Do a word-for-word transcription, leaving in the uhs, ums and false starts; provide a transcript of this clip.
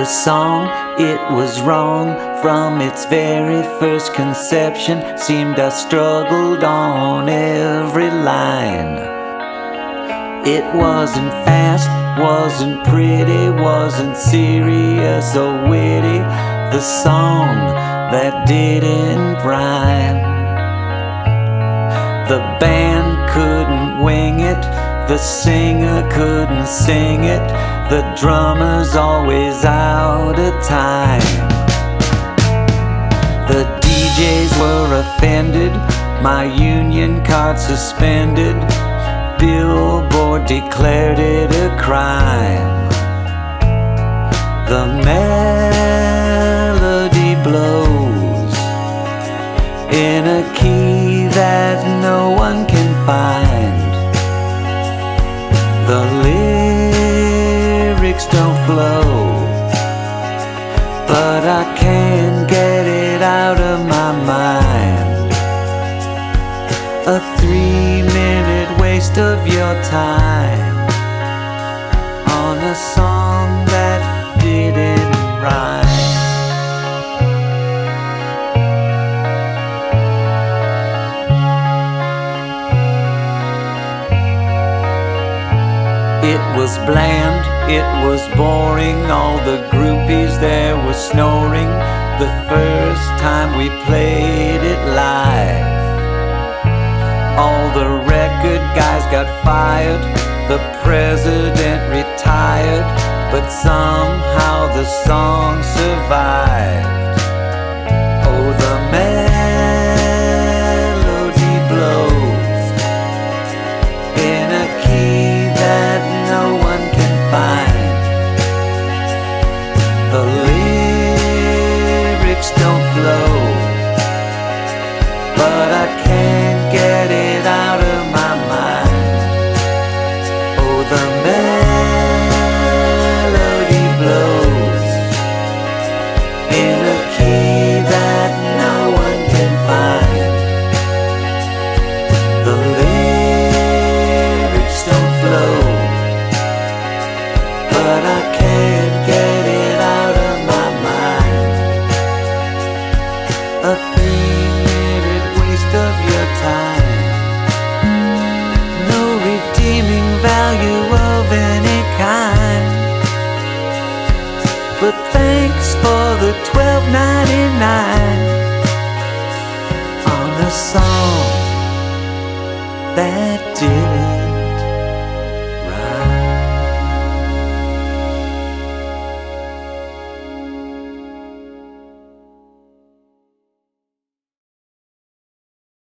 a song, it was wrong from its very first conception. Seemed I struggled on every line. It wasn't fast, wasn't pretty, wasn't serious or witty. The song that didn't rhyme. The band couldn't wing it, the singer couldn't sing it, the drummer's always out of time. The D Js were offended, my union card suspended. Billboard declared it a crime. The melody blows in a key that no one can find. The lyrics don't flow, but I can't get it out of my mind. A three-minute waste of your time on a song that didn't rhyme. It was bland, it was boring, all the groupies there were snoring the first time we played it live. All the record guys got fired, the president retired, but somehow the song survived. Oh, the melody blows in a key that no one can find. The lyrics don't flow, but I can't get it out of my mind. Oh, the melody blows in a key that no one can find. The lyrics don't flow, but I can't get it out of my mind. A three-minute waste of your time, no redeeming value of any kind. But thanks for the twelve ninety-nine on a song that didn't